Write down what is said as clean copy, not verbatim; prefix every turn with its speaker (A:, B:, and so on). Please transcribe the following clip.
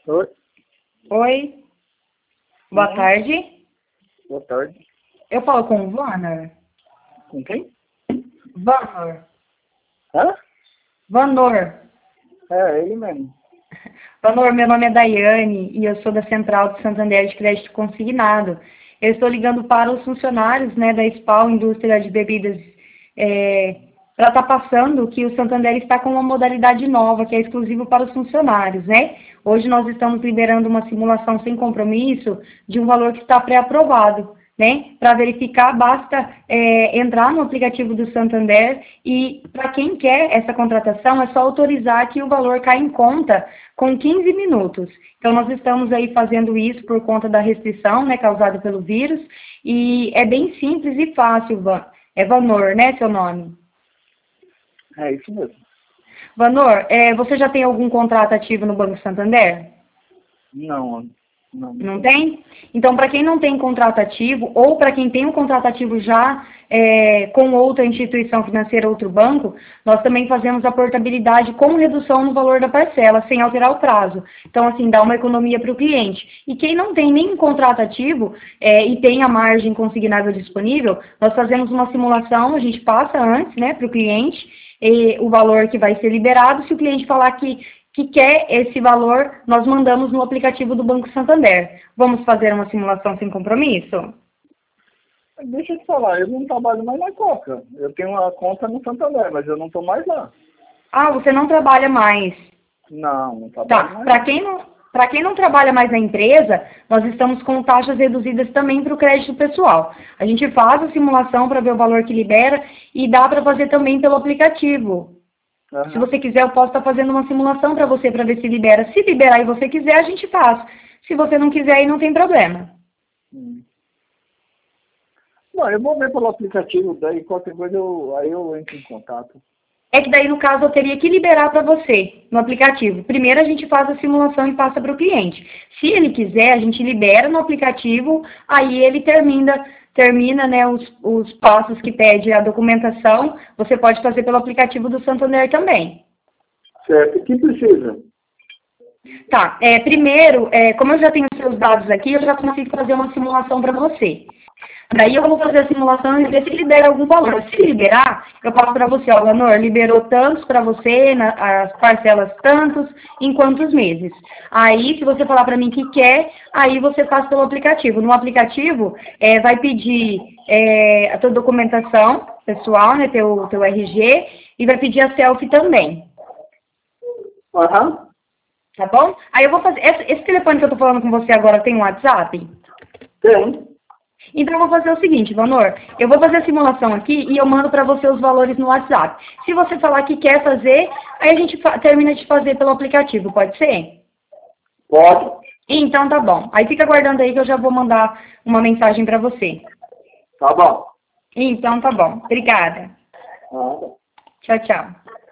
A: Oi,
B: Oi, boa tarde.
A: boa tarde.
B: Eu falo com o Vanor.
A: Com quem?
B: Vanor.
A: Hã?
B: Vanor.
A: É, ele mesmo.
B: Vanor, meu nome é Daiane e eu sou da Central do Santander de Crédito Consignado. Eu estou ligando para os funcionários, né, da SPAL, Indústria de Bebidas, ela está passando que o Santander está com uma modalidade nova, que é exclusivo para os funcionários, né? Hoje nós estamos liberando uma simulação sem compromisso de um valor que está pré-aprovado, né? Para verificar, basta entrar no aplicativo do Santander e, para quem quer essa contratação, é só autorizar que o valor cai em conta com 15 minutos. Então, nós estamos aí fazendo isso por conta da restrição, né, causada pelo vírus, e é bem simples e fácil, é Vanor, né, seu nome?
A: É isso mesmo.
B: Vanor, você já tem algum contrato ativo no Banco Santander?
A: Não,
B: Não tem? Então, para quem não tem contrato ativo, ou para quem tem um contrato ativo já com outra instituição financeira, outro banco, nós também fazemos a portabilidade com redução no valor da parcela, sem alterar o prazo. Então, assim, dá uma economia para o cliente. E quem não tem nenhum contrato ativo e tem a margem consignável disponível, nós fazemos uma simulação, a gente passa antes, né, para o cliente, o valor que vai ser liberado. Se o cliente falar que quer esse valor, nós mandamos no aplicativo do Banco Santander. Vamos fazer uma simulação sem compromisso?
A: deixa eu te falar, eu não trabalho mais na Coca. Eu tenho uma conta no Santander, mas eu não estou mais lá.
B: Ah, você não trabalha mais.
A: Não trabalho
B: Tá,
A: mais
B: para
A: lá.
B: quem não trabalha mais na empresa, nós estamos com taxas reduzidas também para o crédito pessoal. A gente faz a simulação para ver o valor que libera e dá para fazer também pelo aplicativo. Se
A: Aham.
B: você quiser, eu posso estar fazendo uma simulação para você, para ver se libera. Se liberar e você quiser, a gente faz. Se você não quiser, aí não tem problema.
A: Hum. Não, eu vou ver pelo aplicativo, daí qualquer coisa aí eu entro em contato.
B: É que daí, no caso, eu teria que liberar para você no aplicativo. Primeiro a gente faz a simulação e passa para o cliente. Se ele quiser, a gente libera no aplicativo, aí ele termina, né, os passos que pede a documentação. Você pode fazer pelo aplicativo do Santander também.
A: Certo, o que precisa?
B: Tá, primeiro, como eu já tenho os seus dados aqui, eu já consigo fazer uma simulação para você. Daí eu vou fazer a simulação e ver se libera algum valor. Se liberar, eu falo para você, ó, Leonor, liberou tantos para você, as parcelas tantos, em quantos meses. Aí, se você falar para mim que quer, aí você faz pelo aplicativo. No aplicativo, vai pedir a tua documentação pessoal, né, teu RG, e vai pedir a selfie também.
A: Aham.
B: Tá bom? Aí eu vou fazer. Esse telefone que eu tô falando com você agora tem um WhatsApp?
A: Tem.
B: Então eu vou fazer o seguinte, Vanor, eu vou fazer a simulação aqui e eu mando para você os valores no WhatsApp. Se você falar que quer fazer, aí a gente termina de fazer pelo aplicativo, pode ser?
A: Pode.
B: Então tá bom. Aí fica aguardando aí que eu já vou mandar uma mensagem para você.
A: Tá bom.
B: Então tá bom. Obrigada.
A: Ah,
B: Tchau, tchau.